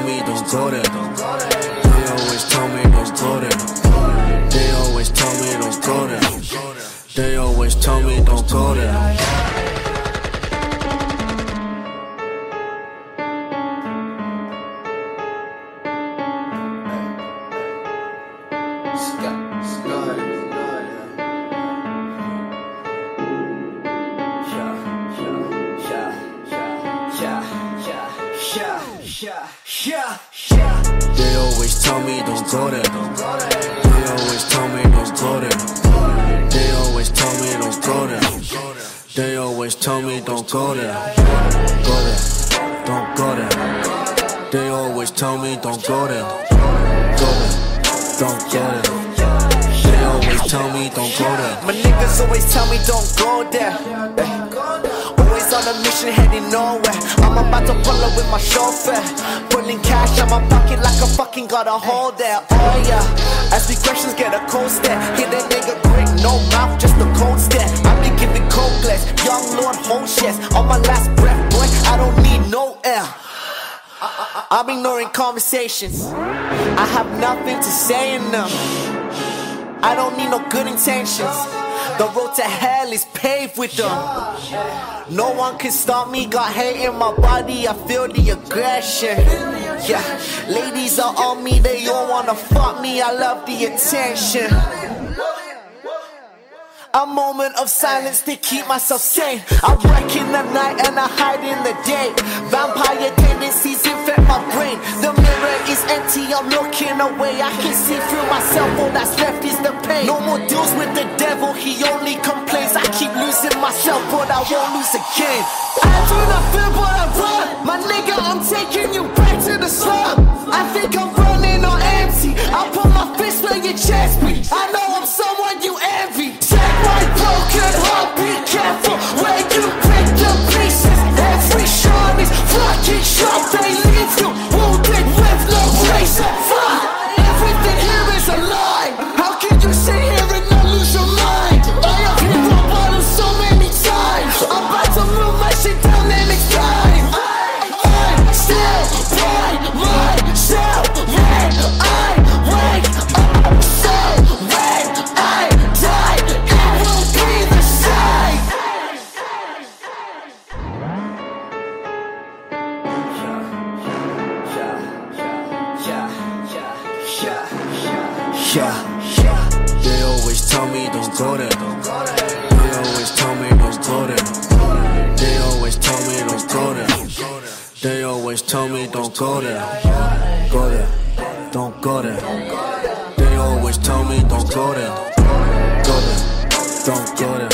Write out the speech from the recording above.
me don't go there. They always tell me don't go there. They always tell me don't go there. They always tell me don't go there. They always tell me don't go there. They always tell me don't go there. They always tell me don't go there. They always tell me don't go there. Go there, don't go there. They always tell me don't go there. Go there, don't go there. They always tell me don't go there. My niggas always tell me don't go there. Always on a mission heading nowhere. I'm about to pull up with my chauffeur, pulling cash on my pocket like I fucking got a hole there. Oh yeah, as the questions get a cold stare. Hit a nigga quick, no mouth, just a cold stare. I be giving cold glass, young lord whole shares. On my last breath, boy, I don't need no air. I'm ignoring conversations, I have nothing to say in them. I don't need no good intentions. The road to hell is paved with them. No one can stop me, got hate in my body, I feel the aggression. Yeah, ladies are on me, they all wanna fuck me, I love the attention. A moment of silence to keep myself sane. I work in the night and I hide in the day. Vampire tendencies infect my brain. The mirror is empty, I'm looking away. I can see through myself, all that's left is the pain. No more deals with the devil, he only complains. I keep losing myself, but I won't lose again. I do not fear, but I run. My nigga, I'm taking you back to the slum. I think I'm running on empty. I put my fist where your chest beat. I know I'm someone you envy. My broken heart, be careful where you pick the pieces. Every shot is fucking sharp. They leave you wounded with no razor. Fuck, everything here is a lie. How can you sit here and not lose your mind? I have hit my bottom so many times. I'm about to move my shit down the next time. I'm still by myself when I wake up. So when I die, they always tell me don't go there. They always tell me don't go there. They always tell me don't go there. They always tell me don't go there. Go there, don't go there. They always tell me don't go there. Go there, don't go there.